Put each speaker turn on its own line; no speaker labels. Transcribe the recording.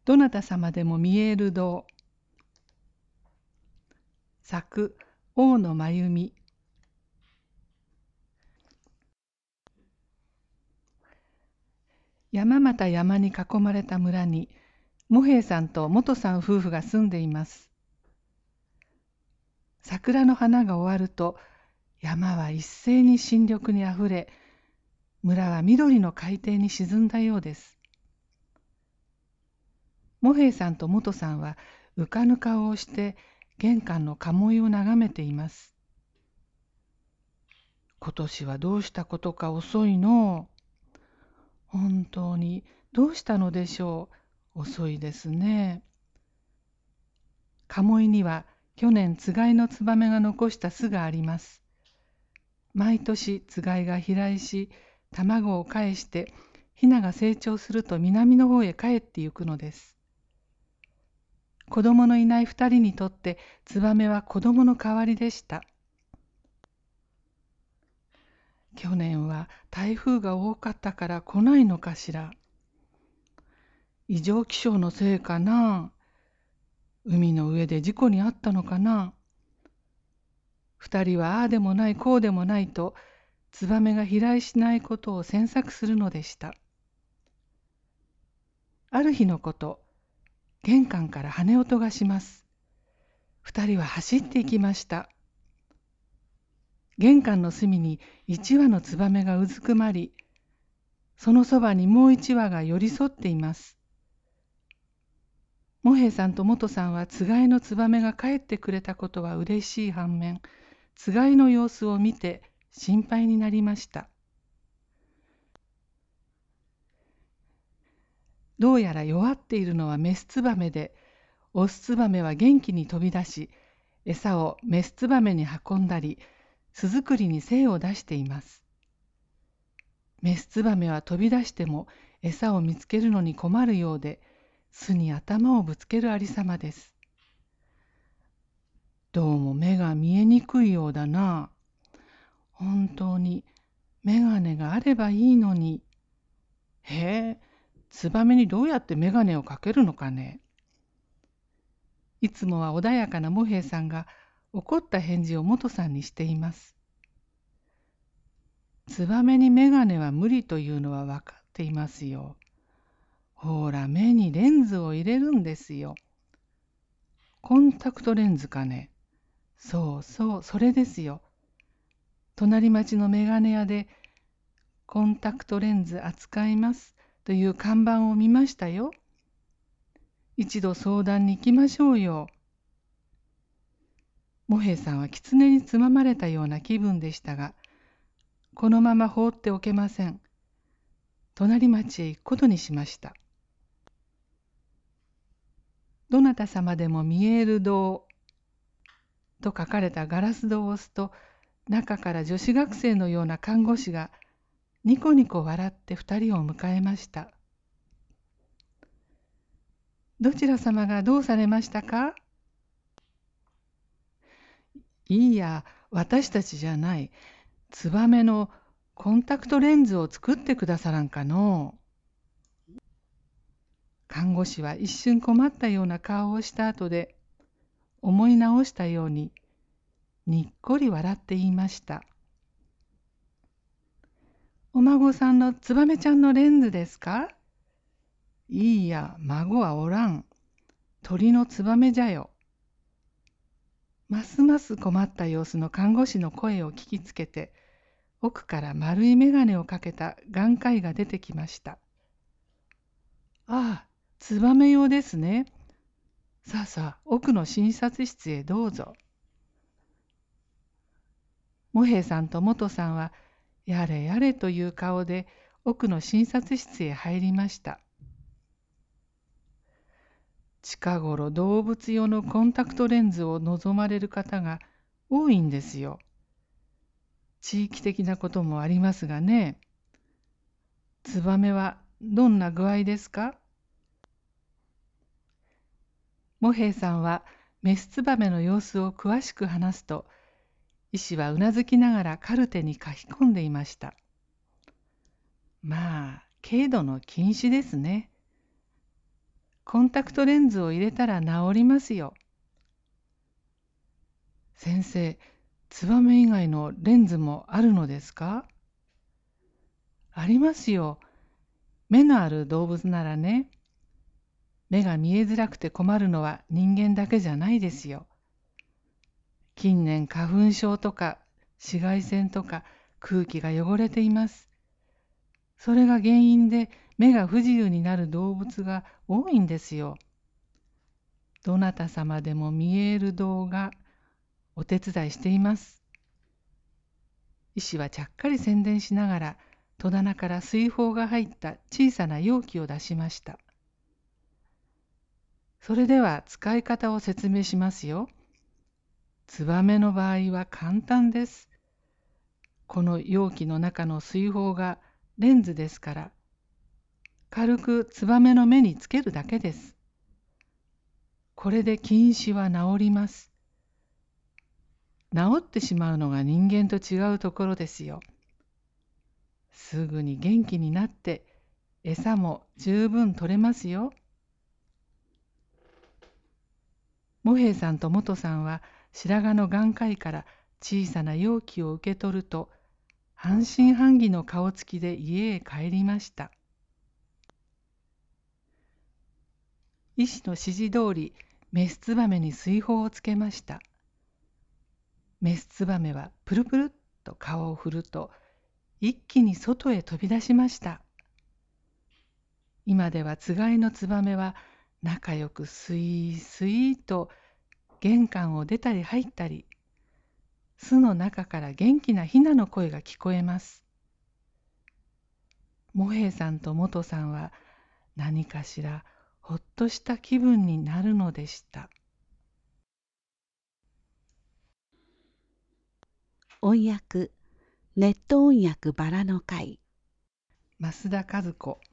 どなた様でも見える堂。作、大野真由美。山また山に囲まれた村に、茂平さんと元さん夫婦が住んでいます。桜の花が終わると、山は一斉に新緑にあふれ、村は緑の海底に沈んだようです。茂平さんと元さんは浮かぬ顔をして玄関の鴨居を眺めています。今年はどうしたことか遅いのう。本当にどうしたのでしょう。遅いですね。鴨居には去年つがいのツバメが残した巣があります。毎年つがいが飛来し、卵を返して、ヒナが成長すると南の方へ帰ってゆくのです。子供のいない2人にとって、ツバメは子供の代わりでした。去年は台風が多かったから来ないのかしら。異常気象のせいかな。海の上で事故に遭ったのかな。2人はああでもないこうでもないと、ツバメが飛来しないことを詮索するのでした。ある日のこと、玄関から羽音がします。2人は走っていきました。玄関の隅に1羽のツバメがうずくまり、そのそばにもう1羽が寄り添っています。茂平さんと元さんはつがいのツバメが帰ってくれたことは嬉しい反面、つがいの様子を見て心配になりました。どうやら弱っているのはメスツバメで、オスツバメは元気に飛び出し、餌をメスツバメに運んだり、巣作りに精を出しています。メスツバメは飛び出しても餌を見つけるのに困るようで、巣に頭をぶつけるありさまです。どうも目が見えにくいようだな。本当にメガネがあればいいのに。へえ、ツバメにどうやってメガネをかけるのかね。いつもは穏やかな茂平さんが怒った返事を元さんにしています。ツバメにメガネは無理というのは分かっていますよ。ほら、目にレンズを入れるんですよ。コンタクトレンズかね。そうそう、それですよ。隣町のメガネ屋でコンタクトレンズ扱いますという看板を見ましたよ。一度相談に行きましょうよ。茂平さんは狐につままれたような気分でしたが、このまま放っておけません。隣町へ行くことにしました。どなた様でも見える堂と書かれたガラス戸を押すと、中から女子学生のような看護師がニコニコ笑って2人を迎えました。どちら様がどうされましたか？いいや、私たちじゃない。ツバメのコンタクトレンズを作ってくださらんかのう。看護師は一瞬困ったような顔をした後で、思い直したようににっこり笑って言いました。お孫さんのツバメちゃんのレンズですか？いいや、孫はおらん。鳥のツバメじゃよ。ますます困った様子の看護師の声を聞きつけて、奥から丸い眼鏡をかけた眼科医が出てきました。ああ、ツバメ用ですね。さあさあ、奥の診察室へどうぞ。茂平さんと元さんは、やれやれという顔で奥の診察室へ入りました。近頃動物用のコンタクトレンズを望まれる方が多いんですよ。地域的なこともありますがね。ツバメはどんな具合ですか？茂平さんはメスツバメの様子を詳しく話すと、医師はうなずきながらカルテに書き込んでいました。まあ、軽度の近視ですね。 コンタクトレンズを入れたら治りますよ。先生、ツバメ以外のレンズもあるのですか？ありますよ。目のある動物ならね。目が見えづらくて困るのは人間だけじゃないですよ。近年花粉症とか紫外線とか空気が汚れています。それが原因で目が不自由になる動物が多いんですよ。どなた様でも見える動画お手伝いしています。医師はちゃっかり宣伝しながら戸棚から水泡が入った小さな容器を出しました。それでは使い方を説明しますよ。ツバメの場合は簡単です。この容器の中の水泡がレンズですから、軽くツバメの目につけるだけです。これで近視は治ります。治ってしまうのが人間と違うところですよ。すぐに元気になって餌も十分取れますよ。茂平さんと元さんは白髪の眼科医から小さな容器を受け取ると、半信半疑の顔つきで家へ帰りました。医師の指示通り、メスツバメに水泡をつけました。メスツバメはプルプルっと顔を振ると、一気に外へ飛び出しました。今ではつがいのツバメは仲良くスイースイーと玄関を出たり入ったり、巣の中から元気なヒナの声が聞こえます。茂平さんと元さんは何かしらほっとした気分になるのでした。
音訳、ネット音訳バラの会。
増田和子。